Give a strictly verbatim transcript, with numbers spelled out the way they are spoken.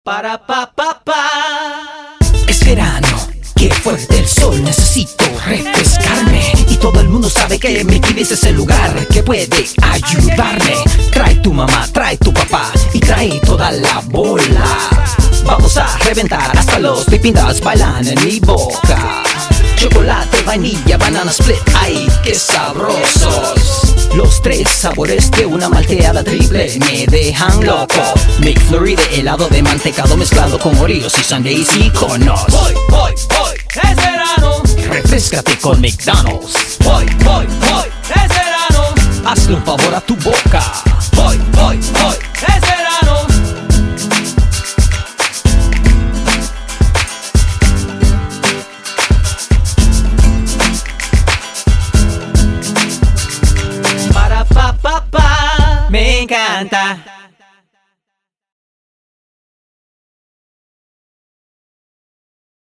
para pa pa pa. Es verano, qué fuerte el sol, necesito refrescarme. Y todo el mundo sabe que mi Kiwis es el lugar que puede ayudarme. Trae tu mamá, trae tu papá y trae toda la bola. Vamos a reventar hasta los pipindas bailan en mi boca. Chocolate, vainilla, banana split, ay, qué sabrosos. Los tres sabores de una malteada triple me dejan loco. McFlurry de helado de mantecado mezclado con Oreos y sundaes y conos. Voy, voy, voy, es verano. Refréscate con McDonald's. Voy, voy, voy, es verano. Hazle un favor a tu boca.